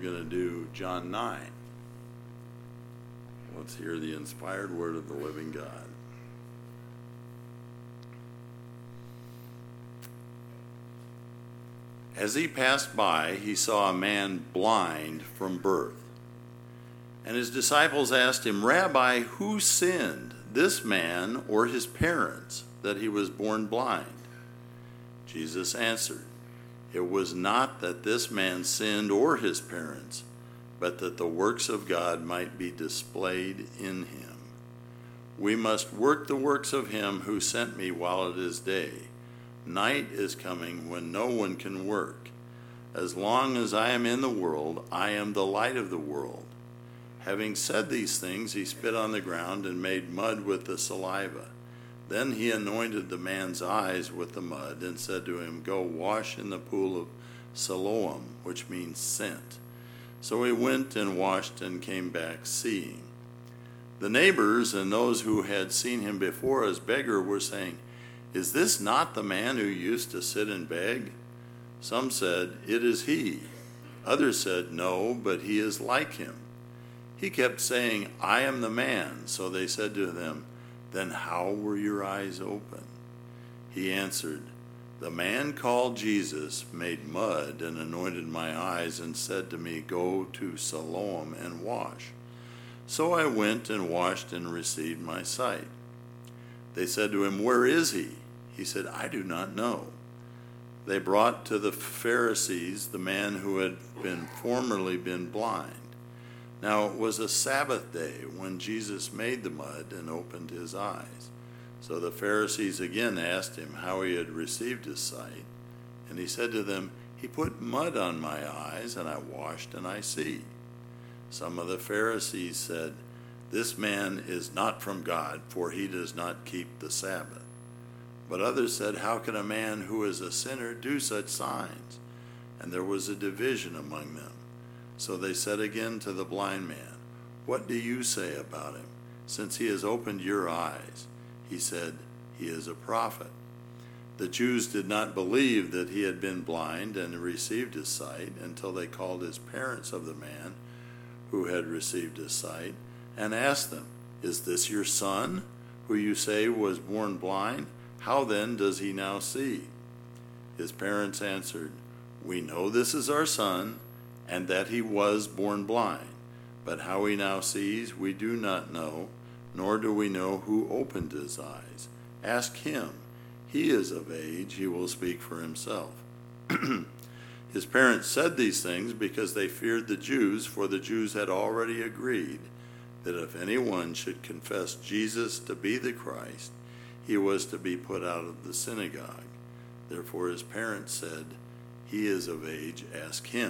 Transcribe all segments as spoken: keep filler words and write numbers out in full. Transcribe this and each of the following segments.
going to do John nine. Let's hear the inspired word of the living God. As he passed by, he saw a man blind from birth. And his disciples asked him, "Rabbi, who sinned, this man or his parents, that he was born blind?" Jesus answered, "It was not that this man sinned or his parents, but that the works of God might be displayed in him. We must work the works of him who sent me while it is day. Night is coming when no one can work. As long as I am in the world, I am the light of the world." Having said these things, he spit on the ground and made mud with the saliva. Then he anointed the man's eyes with the mud and said to him, "Go wash in the pool of Siloam," which means sent. So he went and washed and came back seeing. The neighbors and those who had seen him before as beggar were saying, "Is this not the man who used to sit and beg?" Some said, "It is he." Others said, "No, but he is like him." He kept saying, "I am the man." So they said to them, "Then how were your eyes open?" He answered, "The man called Jesus made mud and anointed my eyes and said to me, 'Go to Siloam and wash.' So I went and washed and received my sight." They said to him, "Where is he?" He said, "I do not know." They brought to the Pharisees the man who had been formerly been blind. Now it was a Sabbath day when Jesus made the mud and opened his eyes. So the Pharisees again asked him how he had received his sight. And he said to them, "He put mud on my eyes, and I washed, and I see." Some of the Pharisees said, "This man is not from God, for he does not keep the Sabbath." But others said, "How can a man who is a sinner do such signs?" And there was a division among them. So they said again to the blind man, "What do you say about him, since he has opened your eyes?" He said, "He is a prophet." The Jews did not believe that he had been blind and received his sight until they called his parents of the man who had received his sight and asked them, "Is this your son, who you say was born blind? How then does he now see?" His parents answered, "We know this is our son, and that he was born blind. But how he now sees, we do not know, nor do we know who opened his eyes. Ask him. He is of age, he will speak for himself." His parents said these things because they feared the Jews, for the Jews had already agreed that if anyone should confess Jesus to be the Christ, he was to be put out of the synagogue. Therefore his parents said, "He is of age, ask him."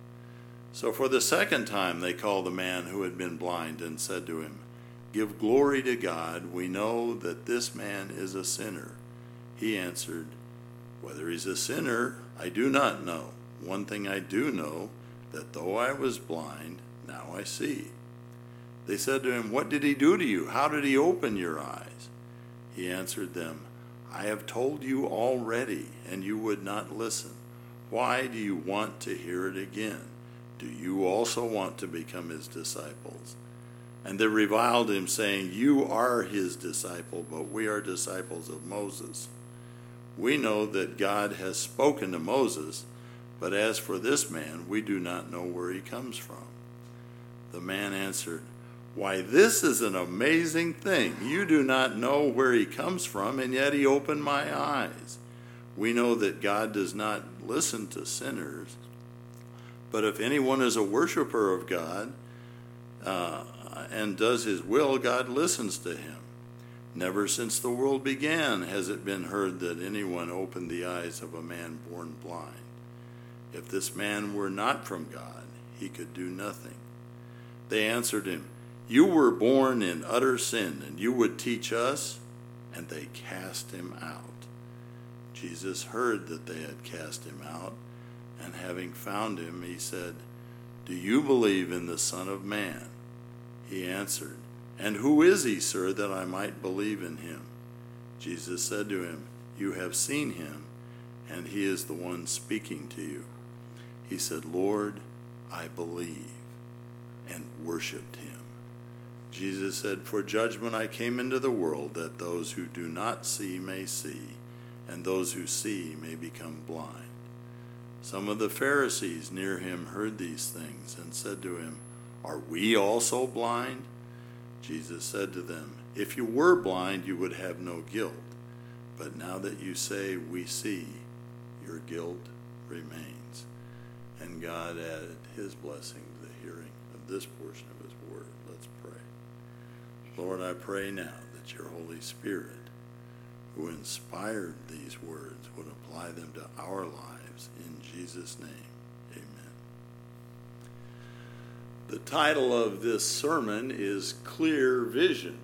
So for the second time they called the man who had been blind and said to him, "Give glory to God. We know that this man is a sinner." He answered, "Whether he's a sinner, I do not know. One thing I do know, that though I was blind, now I see." They said to him, "What did he do to you? How did he open your eyes?" He answered them, "I have told you already, and you would not listen. Why do you want to hear it again? Do you also want to become his disciples?" And they reviled him, saying, "You are his disciple, but we are disciples of Moses. We know that God has spoken to Moses, but as for this man, we do not know where he comes from." The man answered, "Why, this is an amazing thing. You do not know where he comes from, and yet he opened my eyes. We know that God does not listen to sinners, but if anyone is a worshiper of God uh, and does his will, God listens to him. Never since the world began has it been heard that anyone opened the eyes of a man born blind. If this man were not from God, he could do nothing." They answered him, "You were born in utter sin, and you would teach us?" And they cast him out. Jesus heard that they had cast him out, and having found him, he said, "Do you believe in the Son of Man?" He answered, "And who is he, sir, that I might believe in him?" Jesus said to him, "You have seen him, and he is the one speaking to you." He said, "Lord, I believe, and worshiped him. Jesus said, for judgment I came into the world, that those who do not see may see, and those who see may become blind. Some of the Pharisees near him heard these things and said to him, are we also blind? Jesus said to them, if you were blind, you would have no guilt. But now that you say, we see, your guilt remains. And God added his blessing to the hearing of this portion of his word. Let's pray. Lord, I pray now that your Holy Spirit, who inspired these words, would apply them to our lives. In Jesus' name, amen. The title of this sermon is Clear Vision.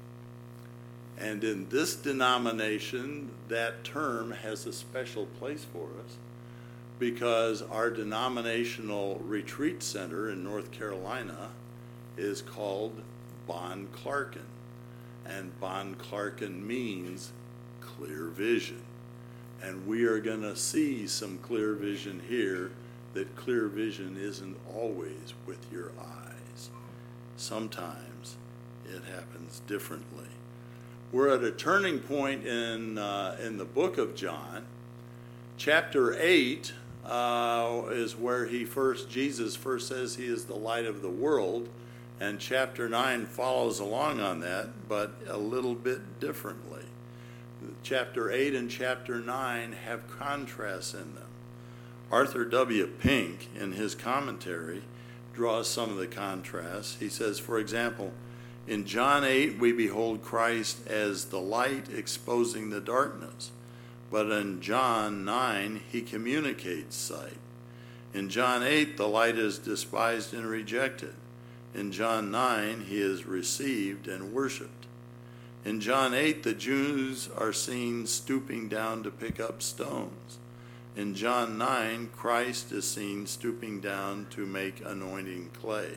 And in this denomination, that term has a special place for us because our denominational retreat center in North Carolina is called Bon Clarkin. And Bon Clarkin means clear vision. And we are going to see some clear vision here, that clear vision isn't always with your eyes. Sometimes it happens differently. We're at a turning point in uh, in the book of John. Chapter eight uh, is where he first, Jesus first says he is the light of the world, and chapter nine follows along on that, but a little bit differently. Chapter eight and chapter nine have contrasts in them. Arthur W. Pink, in his commentary, draws some of the contrasts. He says, for example, in John eight, we behold Christ as the light exposing the darkness. But in John nine, he communicates sight. In John eight, the light is despised and rejected. In John nine, he is received and worshiped. In John eight, the Jews are seen stooping down to pick up stones. In John nine, Christ is seen stooping down to make anointing clay.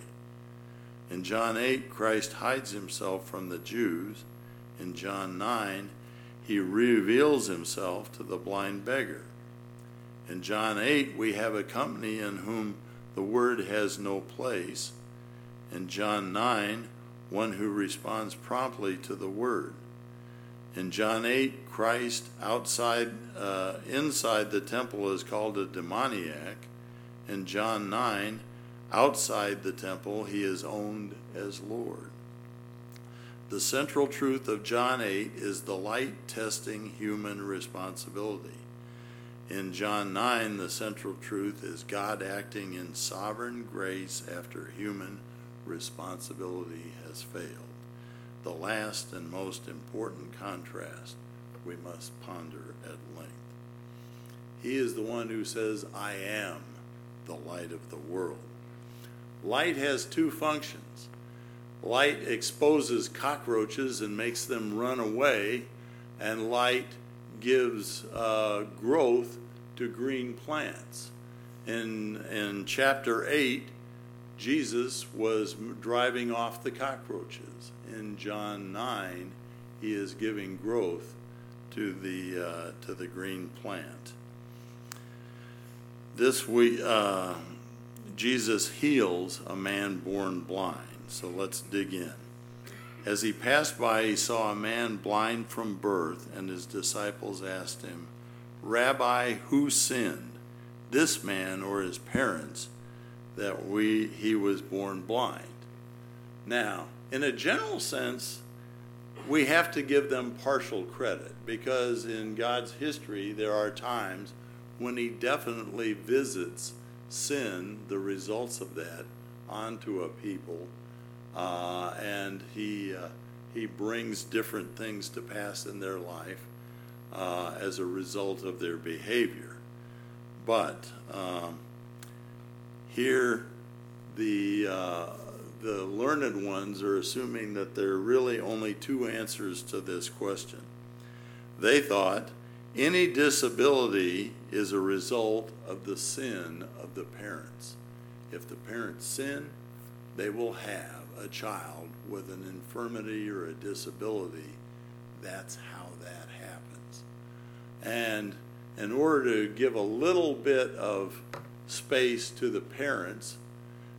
In John eight, Christ hides himself from the Jews. In John nine, he reveals himself to the blind beggar. In John eight, we have a company in whom the word has no place. In John nine, one who responds promptly to the word. In John eight, Christ outside, uh, inside the temple is called a demoniac. In John nine, outside the temple, he is owned as Lord. The central truth of John eight is the light testing human responsibility. In John nine, the central truth is God acting in sovereign grace after human responsibility has failed. The last and most important contrast we must ponder at length. He is the one who says, I am the light of the world. Light has two functions. Light exposes cockroaches and makes them run away, and light gives uh, growth to green plants. In, in chapter eight, Jesus was driving off the cockroaches. In John nine, he is giving growth to the uh, to the green plant. This week, uh, Jesus heals a man born blind. So let's dig in. As he passed by, he saw a man blind from birth, and his disciples asked him, Rabbi, who sinned, this man or his parents, that we he was born blind? Now, in a general sense, we have to give them partial credit, because in God's history there are times when he definitely visits sin, the results of that, onto a people, uh, and he uh, he brings different things to pass in their life uh, as a result of their behavior. But um, here the uh, the learned ones are assuming that there are really only two answers to this question. They thought any disability is a result of the sin of the parents. If the parents sin, they will have a child with an infirmity or a disability. That's how that happens. And in order to give a little bit of space to the parents,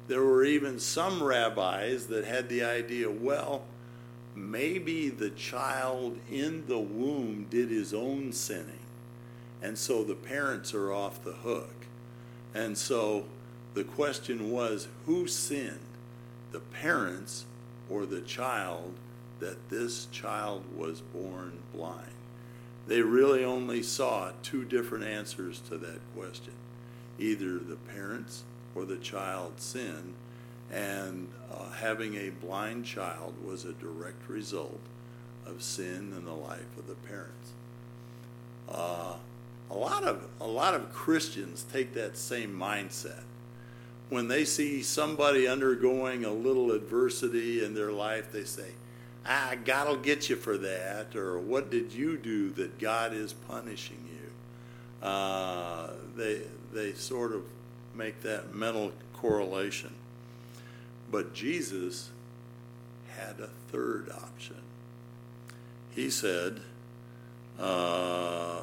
There were even some rabbis that had the idea, well, maybe the child in the womb did his own sinning, and so the parents are off the hook. And so the question was, who sinned, the parents or the child, that this child was born blind? They really only saw two different answers to that question. Either the parents or the child sinned, and uh, having a blind child was a direct result of sin in the life of the parents. Uh, a lot of a lot of Christians take that same mindset. When they see somebody undergoing a little adversity in their life, they say, ah, God will get you for that, or what did you do that God is punishing you? Uh, they, they sort of make that mental correlation. But Jesus had a third option. He said uh,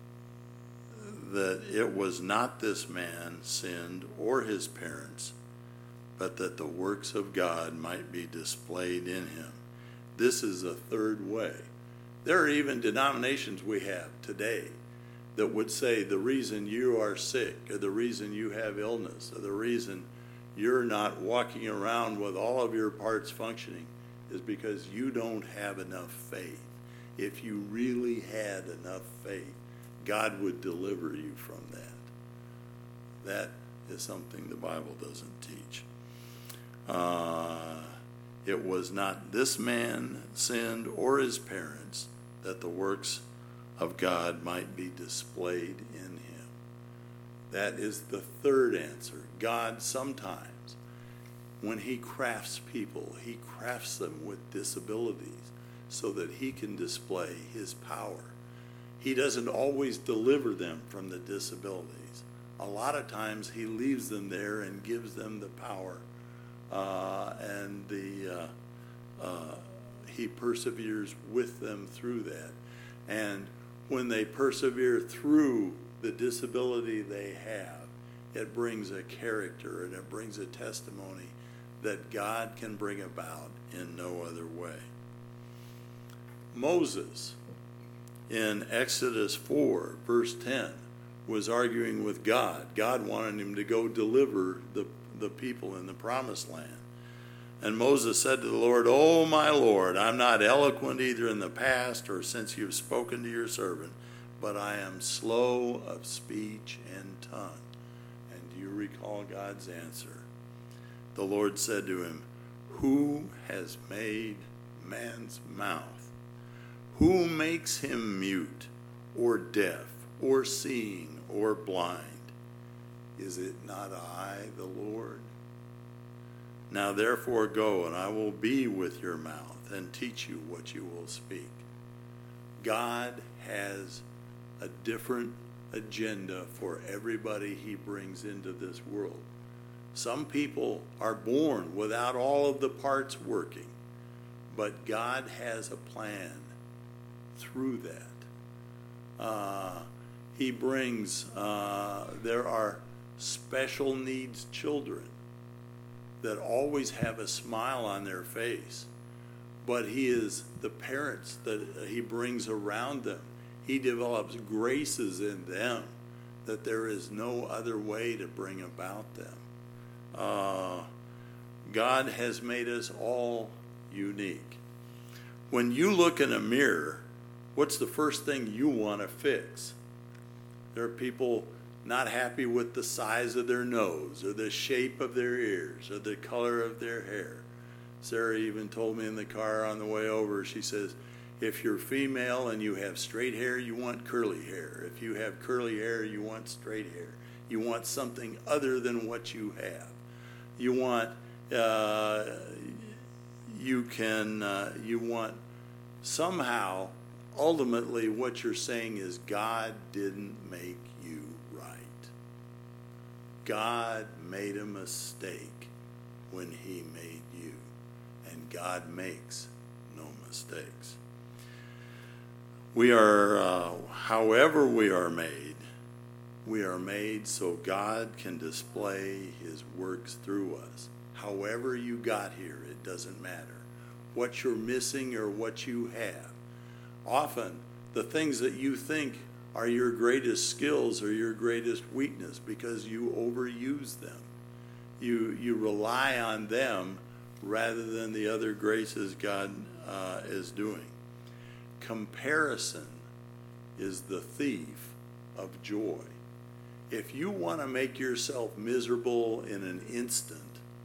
that it was not this man sinned or his parents, but that the works of God might be displayed in him. This is a third way. There are even denominations we have today that would say the reason you are sick, or the reason you have illness, or the reason you're not walking around with all of your parts functioning is because you don't have enough faith. If you really had enough faith, God would deliver you from that. That is something the Bible doesn't teach. Uh, it was not this man sinned or his parents, that the works of God might be displayed in him. That is the third answer. God sometimes, when he crafts people, he crafts them with disabilities so that he can display his power. He doesn't always deliver them from the disabilities. A lot of times he leaves them there and gives them the power, uh, and the uh, uh, he perseveres with them through that. And when they persevere through the disability they have, it brings a character and it brings a testimony that God can bring about in no other way. Moses, in Exodus four, verse ten, was arguing with God. God wanted him to go deliver the, the people in the promised land. And Moses said to the Lord, "Oh, my Lord, I'm not eloquent either in the past or since you've spoken to your servant, but I am slow of speech and tongue." And do you recall God's answer? The Lord said to him, "Who has made man's mouth? Who makes him mute or deaf or seeing or blind? Is it not I, the Lord? Now therefore go, and I will be with your mouth and teach you what you will speak." God has a different agenda for everybody he brings into this world. Some people are born without all of the parts working, but God has a plan through that. Uh, he brings, uh, there are special needs children that always have a smile on their face, but he is the parents that he brings around them. He develops graces in them that there is no other way to bring about them. Uh, God has made us all unique. When you look in a mirror, what's the first thing you want to fix? There are people not happy with the size of their nose or the shape of their ears or the color of their hair. Sarah even told me in the car on the way over, she says, if you're female and you have straight hair, you want curly hair. If you have curly hair, you want straight hair. You want something other than what you have. You want, uh, you can, uh, you want somehow, ultimately what you're saying is God didn't make you right. God made a mistake when he made you, and God makes no mistakes. We are, uh, however we are made, We are made so God can display his works through us. However you got here, it doesn't matter. What you're missing or what you have. Often, the things that you think are your greatest skills or your greatest weakness because you overuse them. You, you rely on them rather than the other graces God uh, is doing. Comparison is the thief of joy. If you want to make yourself miserable in an instant,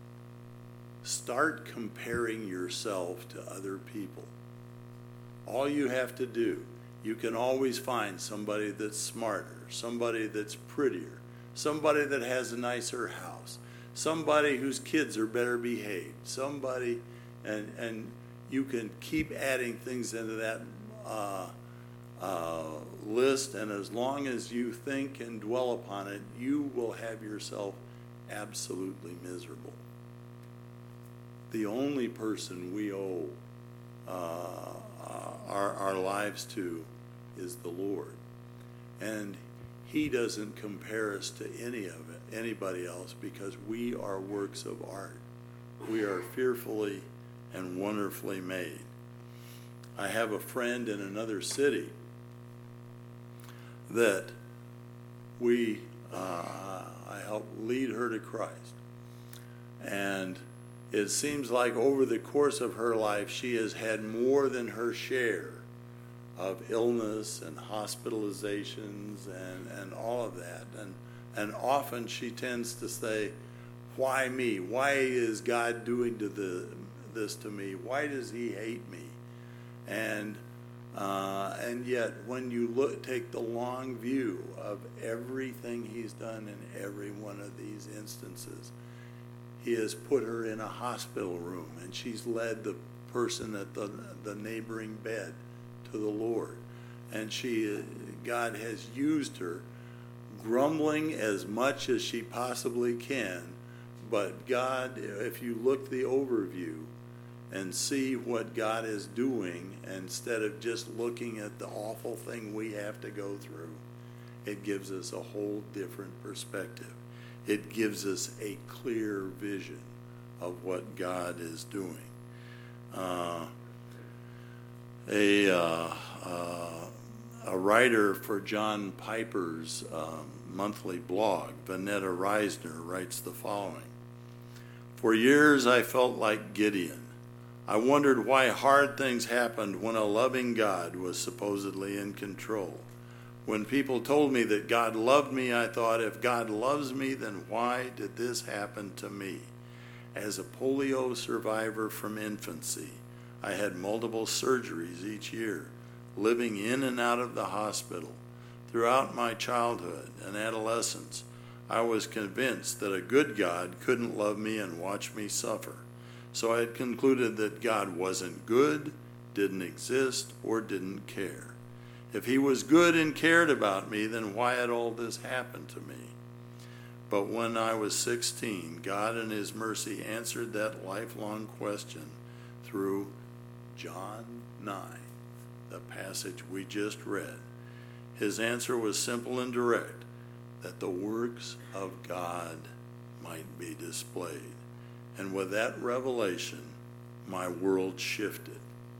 start comparing yourself to other people. All you have to do, you can always find somebody that's smarter, somebody that's prettier, somebody that has a nicer house, somebody whose kids are better behaved, somebody, and and you can keep adding things into that uh, uh, list, and as long as you think and dwell upon it, you will have yourself absolutely miserable. The only person we owe uh, uh, our, our lives to is the Lord. And he doesn't compare us to any of it, anybody else, because we are works of art. We are fearfully and wonderfully made. I have a friend in another city that we, uh, I helped lead her to Christ. And it seems like over the course of her life, she has had more than her share of illness and hospitalizations and, and all of that. And, and often she tends to say, why me? Why is God doing to the, this to me? Why does he hate me? And uh, and yet when you look, take the long view of everything he's done in every one of these instances, he has put her in a hospital room, and she's led the person at the, the neighboring bed to the Lord. And she, God has used her, grumbling as much as she possibly can. But God, if you look the overview and see what God is doing, instead of just looking at the awful thing we have to go through, it gives us a whole different perspective. It gives us a clear vision of what God is doing. Uh, a uh, uh, a writer for John Piper's um, monthly blog, Vanetta Reisner, writes the following. For years I felt like Gideon. I wondered why hard things happened when a loving God was supposedly in control. When people told me that God loved me, I thought, if God loves me, then why did this happen to me? As a polio survivor from infancy, I had multiple surgeries each year, living in and out of the hospital. Throughout my childhood and adolescence, I was convinced that a good God couldn't love me and watch me suffer. So I had concluded that God wasn't good, didn't exist, or didn't care. If he was good and cared about me, then why had all this happened to me? But when I was sixteen, God in his mercy answered that lifelong question through John nine, the passage we just read. His answer was simple and direct, that the works of God might be displayed. And with that revelation, my world shifted.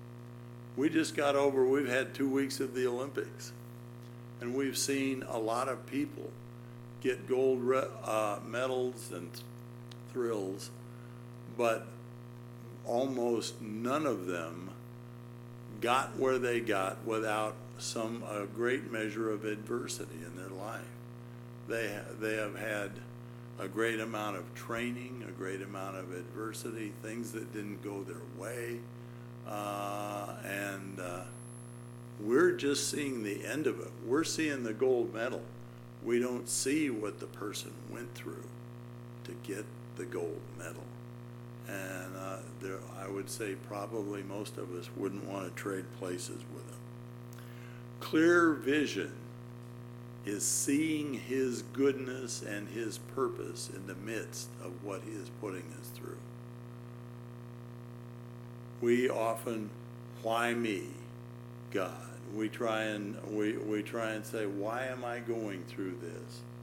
We just got over, we've had two weeks of the Olympics, and we've seen a lot of people get gold re- uh, medals and thrills, but almost none of them got where they got without some a great measure of adversity in their life. They they have had a great amount of training, a great amount of adversity, things that didn't go their way. Uh, and uh, we're just seeing the end of it. We're seeing the gold medal. We don't see what the person went through to get the gold medal. And uh, there, I would say probably most of us wouldn't want to trade places with them. Clear vision is seeing his goodness and his purpose in the midst of what he is putting us through. We often, why me, God? We try and we, we try and say, why am I going through this?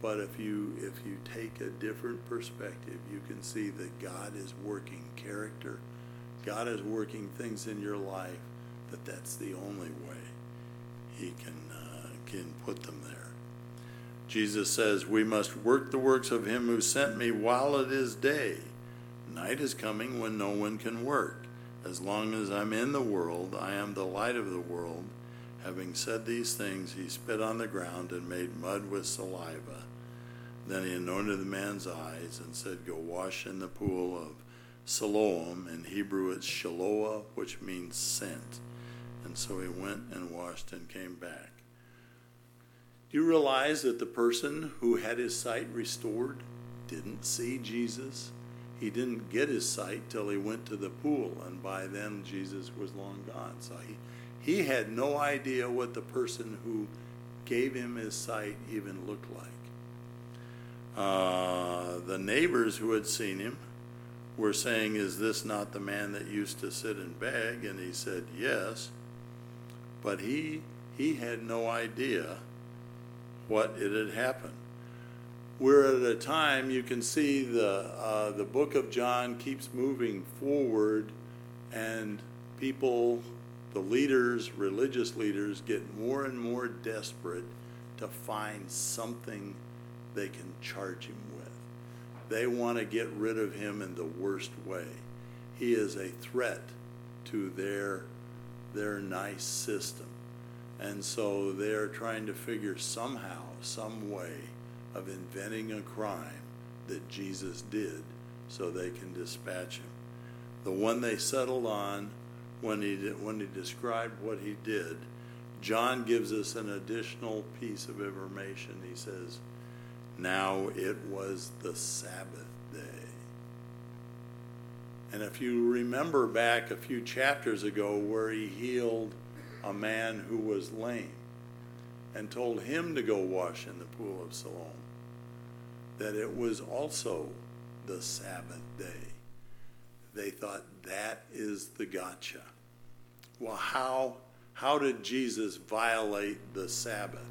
But if you if you take a different perspective, you can see that God is working character. God is working things in your life, that that's the only way he can uh, can put them there. Jesus says, we must work the works of him who sent me while it is day. Night is coming when no one can work. As long as I'm in the world, I am the light of the world. Having said these things, he spit on the ground and made mud with saliva. Then he anointed the man's eyes and said, go wash in the pool of Siloam. In Hebrew it's Shiloah, which means sent. And so he went and washed and came back. Do you realize that the person who had his sight restored didn't see Jesus? He didn't get his sight till he went to the pool, and by then Jesus was long gone. So he, he had no idea what the person who gave him his sight even looked like. Uh, the neighbors who had seen him were saying, is this not the man that used to sit and beg? And he said, yes. But he he had no idea what it had happened. We're at a time, you can see the uh, the book of John keeps moving forward, and people, the leaders, religious leaders, get more and more desperate to find something they can charge him with. They want to get rid of him in the worst way. He is a threat to their their nice system. And so they're trying to figure somehow, some way of inventing a crime that Jesus did so they can dispatch him. The one they settled on when he did, when he described what he did, John gives us an additional piece of information. He says, now it was the Sabbath day. And if you remember back a few chapters ago where he healed a man who was lame and told him to go wash in the pool of Siloam, that it was also the Sabbath day. They thought that is the gotcha. Well, how, how did Jesus violate the Sabbath?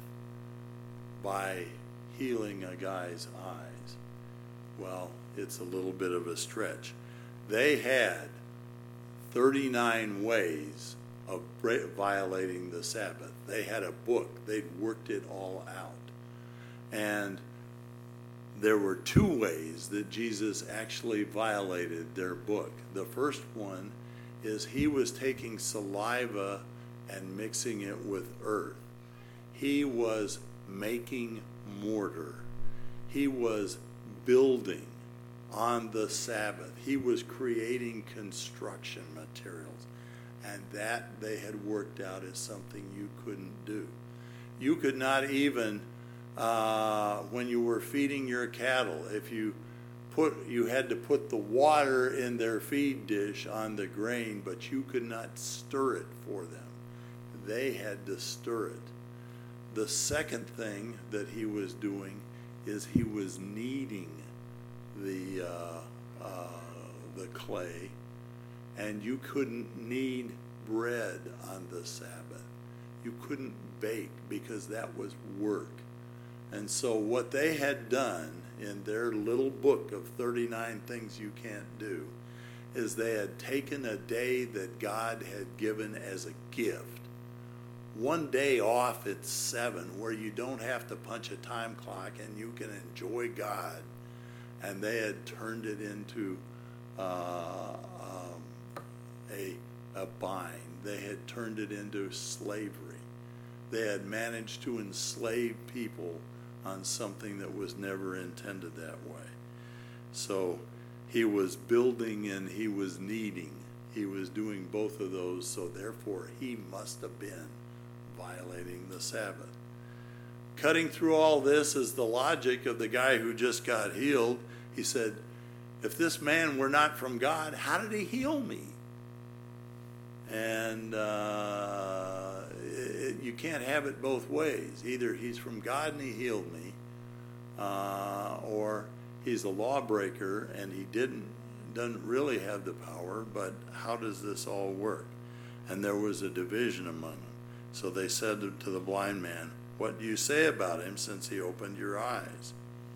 By healing a guy's eyes. Well, it's a little bit of a stretch. They had thirty-nine ways of violating the Sabbath. They had a book. They'd worked it all out. And there were two ways that Jesus actually violated their book. The first one is he was taking saliva and mixing it with earth. He was making mortar. He was building on the Sabbath. He was creating construction materials. And that they had worked out as something you couldn't do. You could not even, uh, when you were feeding your cattle, if you put, you had to put the water in their feed dish on the grain, but you could not stir it for them. They had to stir it. The second thing that he was doing is he was kneading the uh, uh, the clay. And you couldn't knead bread on the Sabbath. You couldn't bake because that was work. And so what they had done in their little book of thirty-nine things you can't do is they had taken a day that God had given as a gift. One day off at seven where you don't have to punch a time clock and you can enjoy God. And they had turned it into uh, A, a bind. They had turned it into slavery. They had managed to enslave people on something that was never intended that way. So he was building and he was kneading. He was doing both of those, so therefore he must have been violating the Sabbath. Cutting through all this is the logic of the guy who just got healed. He said, if this man were not from God, how did he heal me? And uh, it, you can't have it both ways. Either he's from God and he healed me, uh, or he's a lawbreaker and he didn't doesn't really have the power. But how does this all work? And there was a division among them. So they said to the blind man, What do you say about him since he opened your eyes?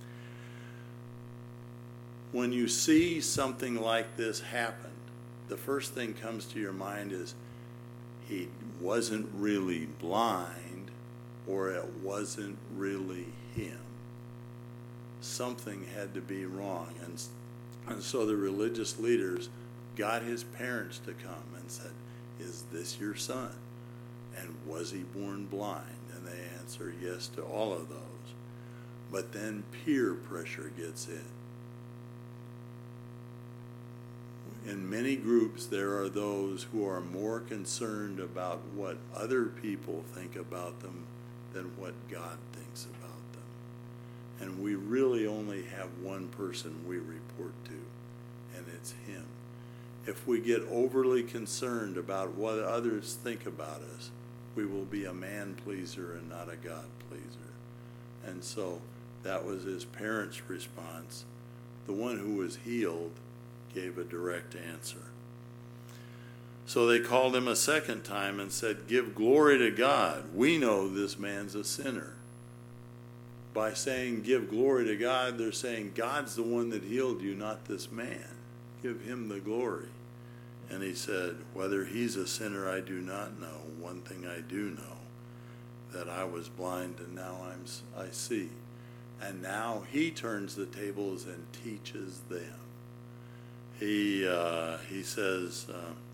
When you see something like this happen, the first thing comes to your mind is he wasn't really blind, or it wasn't really him. Something had to be wrong. And, and so the religious leaders got his parents to come and said, "Is this your son? And was he born blind?" And they answer yes to all of those. But then peer pressure gets in. In many groups, there are those who are more concerned about what other people think about them than what God thinks about them. And we really only have one person we report to, and it's him. If we get overly concerned about what others think about us, we will be a man pleaser and not a God pleaser. And so that was his parents' response. The one who was healed gave a direct answer. So they called him a second time and said, "Give glory to God. We know this man's a sinner." By saying give glory to God, they're saying God's the one that healed you, not this man. Give him the glory. And he said, "Whether he's a sinner, I do not know. One thing I do know, that I was blind and now I'm, I see." And now he turns the tables and teaches them. He uh, he says,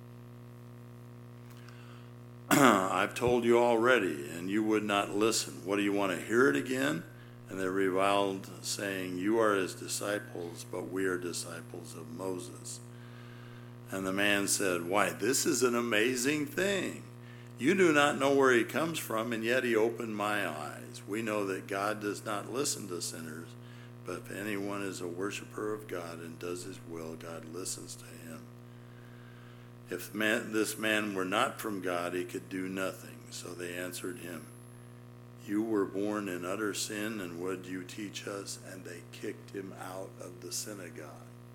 uh, "I've told you already, and you would not listen. What, do you want to hear it again?" And they reviled, saying, "You are his disciples, but we are disciples of Moses." And the man said, "Why, this is an amazing thing. You do not know where he comes from, and yet he opened my eyes. We know that God does not listen to sinners, but if anyone is a worshiper of God and does his will, God listens to him. If man, this man were not from God, he could do nothing." So they answered him, "You were born in utter sin, and would you teach us?" And they kicked him out of the synagogue.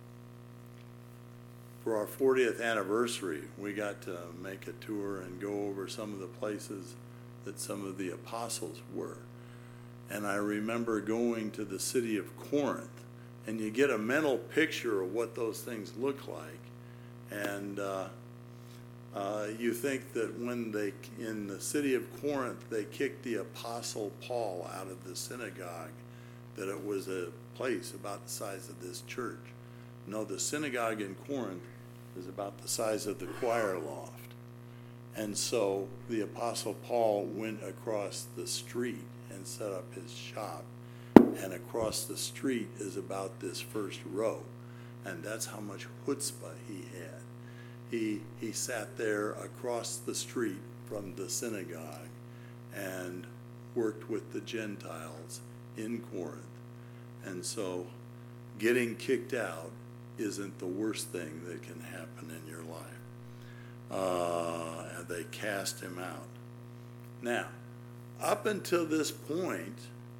For our fortieth anniversary, we got to make a tour and go over some of the places that some of the apostles were. And I remember going to the city of Corinth, and you get a mental picture of what those things look like. And uh, uh, you think that when they, in the city of Corinth, they kicked the apostle Paul out of the synagogue, that it was a place about the size of this church. No, the synagogue in Corinth is about the size of the choir loft. And so the apostle Paul went across the street and set up his shop. And across the street is about this first row. And that's how much chutzpah he had. He, he sat there across the street from the synagogue and worked with the Gentiles in Corinth. And so getting kicked out isn't the worst thing that can happen in your life. Uh, and they cast him out. Now, up until this point,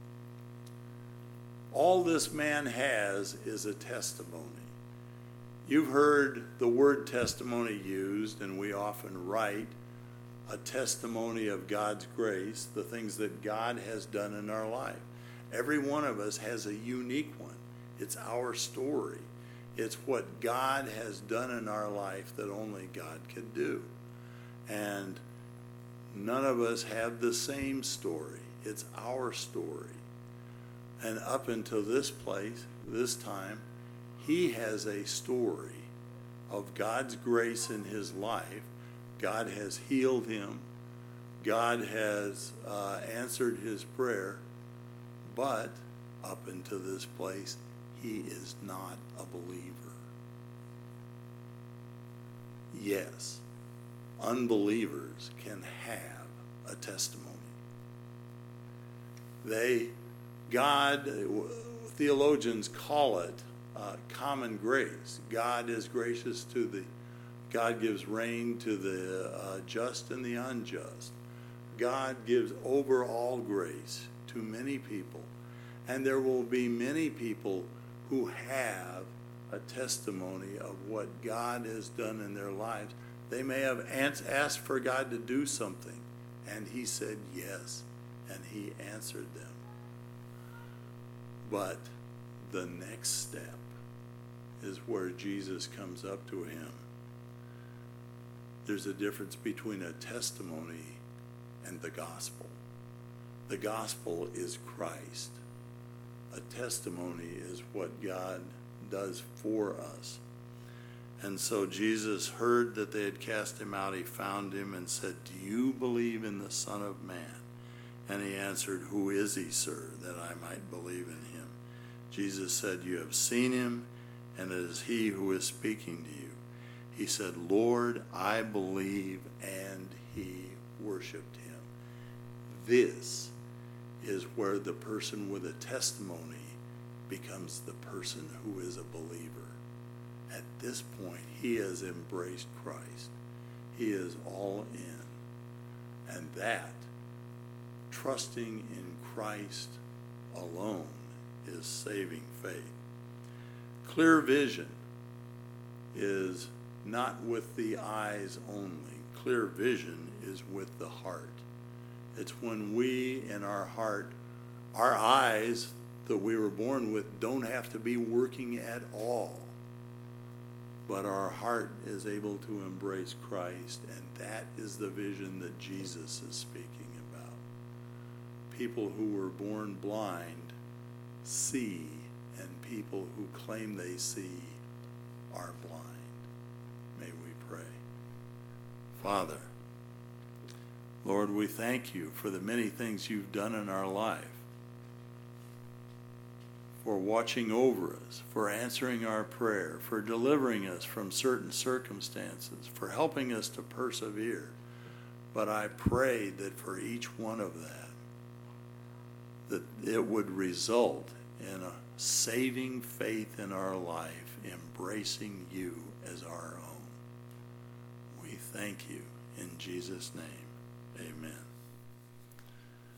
all this man has is a testimony. You've heard the word testimony used, and we often write a testimony of God's grace, the things that God has done in our life. Every one of us has a unique one. It's our story. It's what God has done in our life that only God can do. And none of us have the same story. It's our story. And up until this place, this time, he has a story of God's grace in his life. God has healed him. God has uh, answered his prayer. But up until this place, he is not a believer. Yes, unbelievers can have a testimony. They, God, theologians call it uh, common grace. God is gracious to the, God gives rain to the uh, just and the unjust. God gives overall grace to many people. And there will be many people who have a testimony of what God has done in their lives. They may have asked for God to do something, and he said yes, And he answered them. But the next step is where Jesus comes up to him. There's a difference between a testimony and the gospel. The gospel is Christ. A testimony is what God does for us. And so Jesus heard that they had cast him out. He found him and said, "Do you believe in the Son of Man?" And he answered, "Who is he, sir, that I might believe in him?" Jesus said, "You have seen him, and it is he who is speaking to you." He said, "Lord, I believe," and he worshiped him. This is where the person with a testimony becomes the person who is a believer. At this point, he has embraced Christ. He is all in. And that, trusting in Christ alone, is saving faith. Clear vision is not with the eyes only. Clear vision is with the heart. It's when we, in our heart, our eyes that we were born with don't have to be working at all. But our heart is able to embrace Christ, and that is the vision that Jesus is speaking about. People who were born blind see, and people who claim they see are blind. May we pray. Father, Lord, we thank you for the many things you've done in our life, for watching over us, for answering our prayer, for delivering us from certain circumstances, for helping us to persevere. But I pray that for each one of that, that it would result in a saving faith in our life, embracing you as our own. We thank you in Jesus' name. Amen.